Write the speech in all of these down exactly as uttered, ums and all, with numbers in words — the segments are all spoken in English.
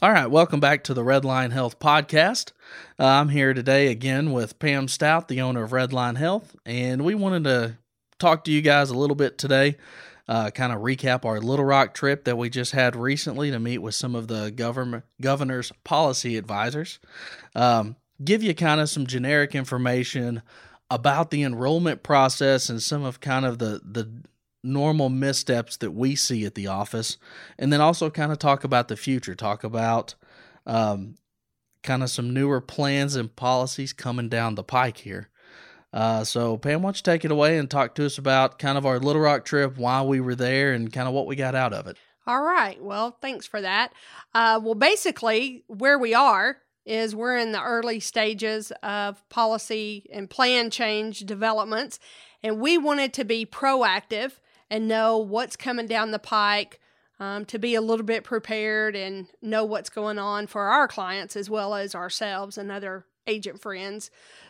All right, welcome back to the Redline Health Podcast. Uh, I'm here today again with Pam Stout, the owner of Redline Health, and we wanted to talk to you guys a little bit today, uh, kind of recap our Little Rock trip that we just had recently to meet with some of the government governor's policy advisors, um, give you kind of some generic information about the enrollment process and some of kind of the the normal missteps that we see at the office, and then also kind of talk about the future, talk about um, kind of some newer plans and policies coming down the pike here. Uh, so Pam, why don't you take it away and talk to us about kind of our Little Rock trip, why we were there, and kind of what we got out of it. All right. Well, thanks for that. Uh, well, basically, where we are is we're in the early stages of policy and plan change developments, and we wanted to be proactive and know what's coming down the pike, um, to be a little bit prepared and know what's going on for our clients as well as ourselves and other agent friends.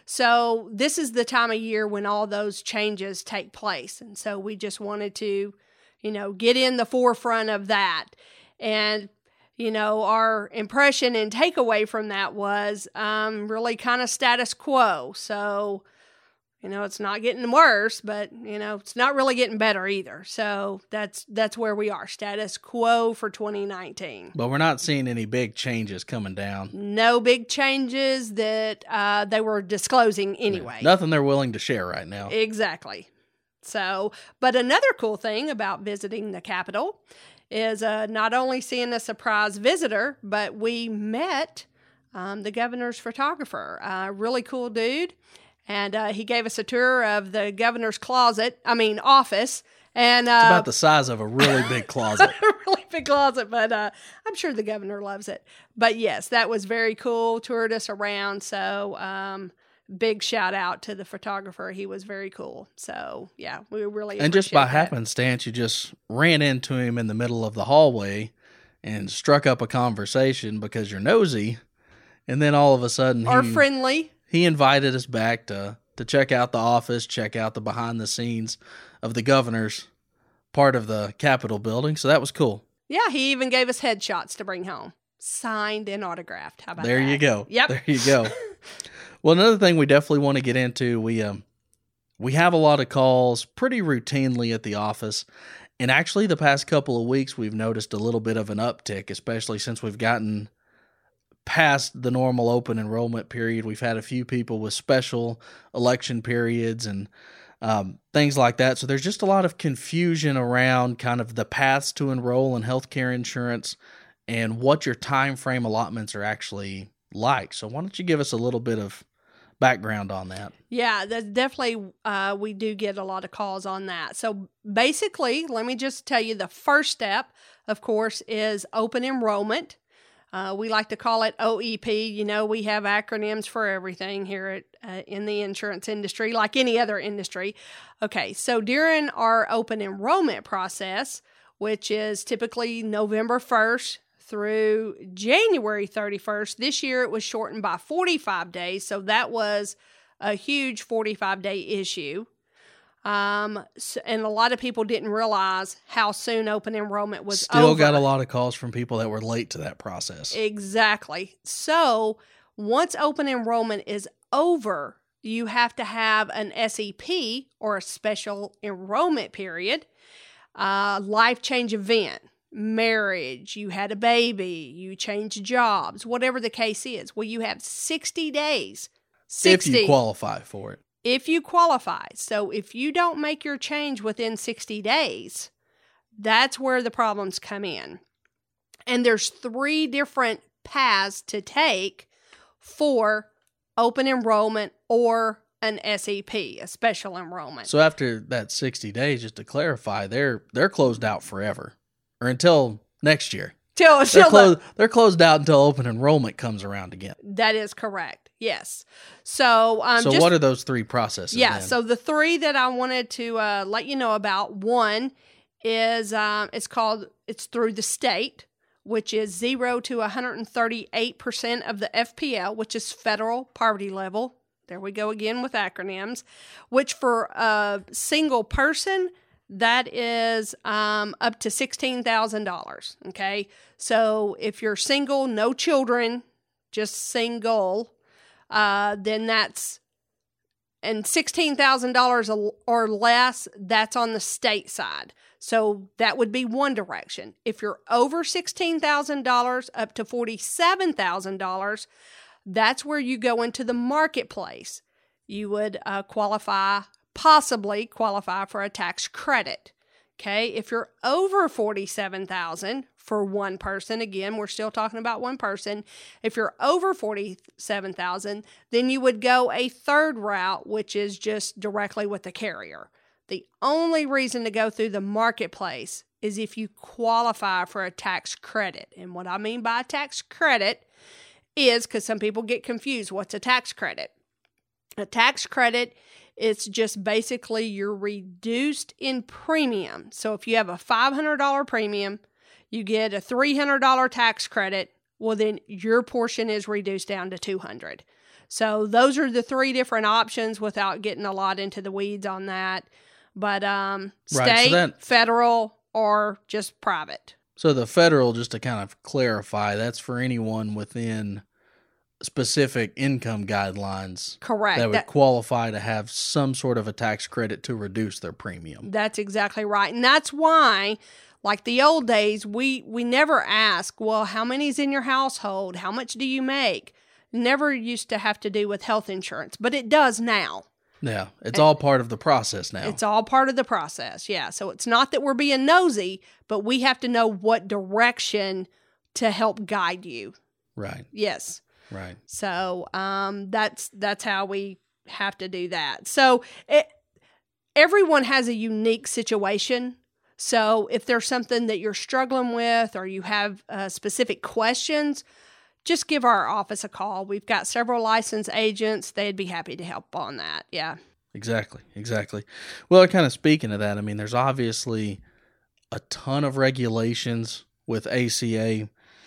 So this is the time of year when all those changes take place. And so we just wanted to, you know, get in the forefront of that. And, you know, our impression and takeaway from that was um, really kind of status quo. So, you know, it's not getting worse, but, you know, it's not really getting better either. So that's that's where we are, status quo for twenty nineteen. But we're not seeing any big changes coming down. No big changes that uh, they were disclosing anyway. Yeah, nothing they're willing to share right now. Exactly. So, but another cool thing about visiting the Capitol is uh, not only seeing a surprise visitor, but we met um, the governor's photographer, a uh, really cool dude. And uh, he gave us a tour of the governor's closet, I mean, office. And uh, it's about the size of a really big closet. a really big closet, but uh, I'm sure the governor loves it. But yes, that was very cool, toured us around. So um, big shout out to the photographer. He was very cool. So yeah, we really And just by that. happenstance, you just ran into him in the middle of the hallway and struck up a conversation because you're nosy. And then all of a sudden, or he, friendly. He invited us back to, to check out the office, check out the behind the scenes of the governor's part of the Capitol building. So that was cool. Yeah, he even gave us headshots to bring home, signed and autographed. How about there that? you go. Yep. There you go. Well, another thing we definitely want to get into, we um we have a lot of calls pretty routinely at the office. And actually the past couple of weeks, we've noticed a little bit of an uptick, especially since we've gotten past the normal open enrollment period. We've had a few people with special election periods and um, things like that. So there's just a lot of confusion around kind of the paths to enroll in healthcare insurance and what your time frame allotments are actually like. So why don't you give us a little bit of background on that? Yeah, that's definitely, uh, we do get a lot of calls on that. So basically, let me just tell you the first step, of course, is open enrollment. Uh, we like to call it O E P. You know, we have acronyms for everything here at, uh, in the insurance industry, like any other industry. Okay, so during our open enrollment process, which is typically November first through January thirty-first, this year it was shortened by forty-five days, so that was a huge forty-five day issue. Um, so, and a lot of people didn't realize how soon open enrollment was Still over. got a lot of calls from people that were late to that process. Exactly. So once open enrollment is over, you have to have an S E P or a special enrollment period, uh, life change event, marriage, you had a baby, you changed jobs, whatever the case is. Well, you have sixty days. sixty, if you qualify for it. If you qualify. So if you don't make your change within sixty days, that's where the problems come in. And there's three different paths to take for open enrollment or an S E P, a special enrollment. So after that sixty days, just to clarify, they're they're closed out forever or until next year. Till, they're, till closed, the, they're closed out until open enrollment comes around again. That is correct. Yes. So, um, so just, what are those three processes? Yeah. then? So the three that I wanted to uh, let you know about, one is um, it's called, it's through the state, which is zero to one hundred thirty-eight percent of the F P L, which is federal poverty level. There we go again with acronyms, which for a single person, that is um, up to sixteen thousand dollars, okay? So if you're single, no children, just single, uh, then that's, and sixteen thousand dollars or less, that's on the state side. So that would be one direction. If you're over sixteen thousand dollars up to forty-seven thousand dollars, that's where you go into the marketplace. You would uh, qualify, possibly qualify for a tax credit. Okay, if you're over forty-seven thousand dollars for one person, again, we're still talking about one person. If you're over forty-seven thousand dollars, then you would go a third route, which is just directly with the carrier. The only reason to go through the marketplace is if you qualify for a tax credit. And what I mean by a tax credit is, because some people get confused, what's a tax credit? A tax credit is just basically you're reduced in premium. So if you have a five hundred dollars premium, you get a three hundred dollars tax credit, well then your portion is reduced down to two hundred dollars. So those are the three different options without getting a lot into the weeds on that. But um, Right, state, so that- federal, or just private. So the federal, just to kind of clarify, that's for anyone within specific income guidelines Correct. that would That- qualify to have some sort of a tax credit to reduce their premium. That's exactly right. And that's why, like the old days, we, we never ask, well, how many's in your household? How much do you make? Never used to have to do with health insurance, but it does now. Yeah, it's all part of the process now. It's all part of the process, yeah. So it's not that we're being nosy, but we have to know what direction to help guide you. Right, Yes. right. So um, that's that's how we have to do that. So it, everyone has a unique situation. So if there's something that you're struggling with or you have uh, specific questions, just give our office a call. We've got several licensed agents. They'd be happy to help on that. Yeah. Exactly, exactly. Well, kind of speaking of that, I mean, there's obviously a ton of regulations with A C A.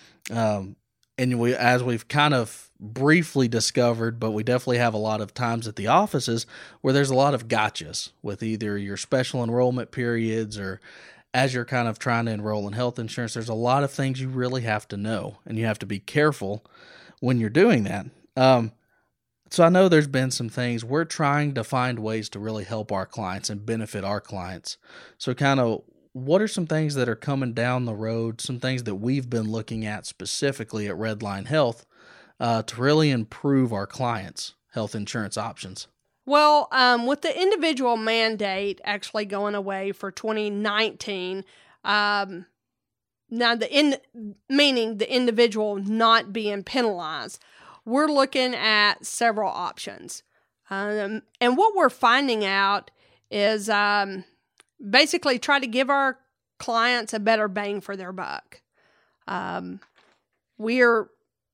Um, and we, as we've kind of briefly discovered, but we definitely have a lot of times at the offices where there's a lot of gotchas with either your special enrollment periods or as you're kind of trying to enroll in health insurance. There's a lot of things you really have to know, and you have to be careful when you're doing that. Um, so I know there's been some things we're trying to find ways to really help our clients and benefit our clients. So kind of what are some things that are coming down the road, some things that we've been looking at specifically at Redline Health uh, to really improve our clients' health insurance options? Well, um, with the individual mandate actually going away for twenty nineteen, um, now the in meaning the individual not being penalized, we're looking at several options, um, and what we're finding out is um, basically try to give our clients a better bang for their buck. Um, we're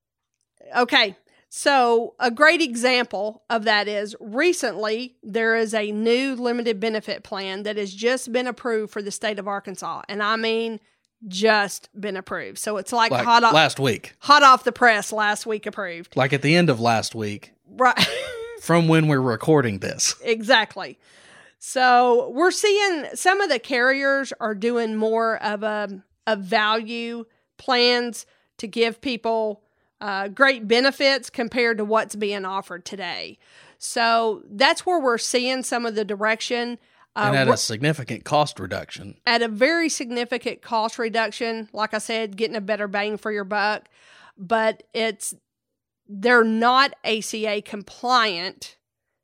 okay. So a great example of that is recently there is a new limited benefit plan that has just been approved for the state of Arkansas. And I mean, just been approved. So it's like, Like hot off, last week, hot off the press last week approved. like at the end of last week, Right. from when we're recording this. Exactly. So we're seeing some of the carriers are doing more of a, a value plans to give people Uh, great benefits compared to what's being offered today. So that's where we're seeing some of the direction. Uh, And at a significant cost reduction. At a very significant cost reduction. Like I said, getting a better bang for your buck. But it's they're not A C A compliant,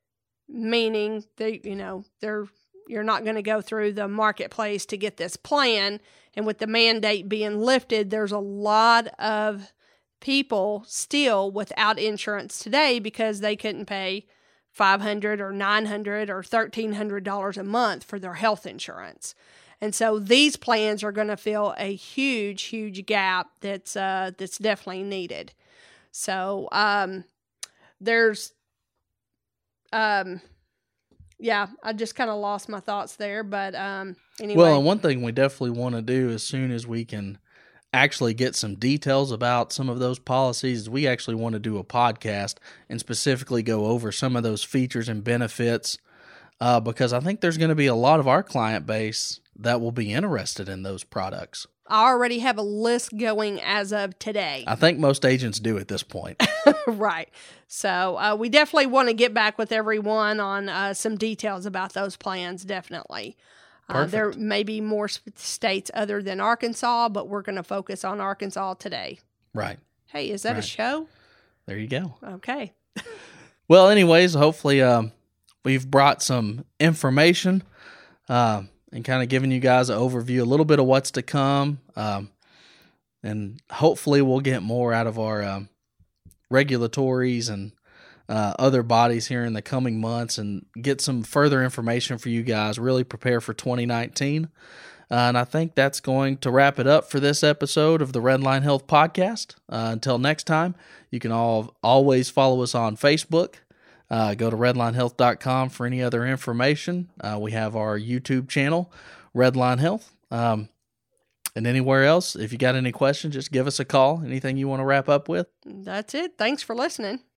meaning they, you know, they're you're not going to go through the marketplace to get this plan. And with the mandate being lifted, there's a lot of people still without insurance today because they couldn't pay five hundred dollars or nine hundred dollars or thirteen hundred dollars a month for their health insurance. And so these plans are going to fill a huge, huge gap that's uh, that's definitely needed. So um, there's, um, yeah, I just kind of lost my thoughts there. But um, anyway. Well, and one thing we definitely want to do as soon as we can actually get some details about some of those policies, we actually want to do a podcast and specifically go over some of those features and benefits uh, because I think there's going to be a lot of our client base that will be interested in those products. I already have a list going as of today. I think most agents do at this point. Right. So uh, we definitely want to get back with everyone on uh, some details about those plans, definitely. Uh, there may be more states other than Arkansas, but we're going to focus on Arkansas today. Right. Hey, is that right. a show? There you go. Okay. Well, anyways, hopefully um, we've brought some information uh, and kind of given you guys an overview, a little bit of what's to come. Um, and hopefully we'll get more out of our um, regulatories and uh, other bodies here in the coming months and get some further information for you guys, really prepare for twenty nineteen. Uh, and I think that's going to wrap it up for this episode of the Redline Health Podcast. Uh, until next time, you can all always follow us on Facebook. Uh, go to redline health dot com for any other information. Uh, we have our YouTube channel, Redline Health. Um, and anywhere else, if you got any questions, just give us a call. Anything you want to wrap up with? That's it. Thanks for listening.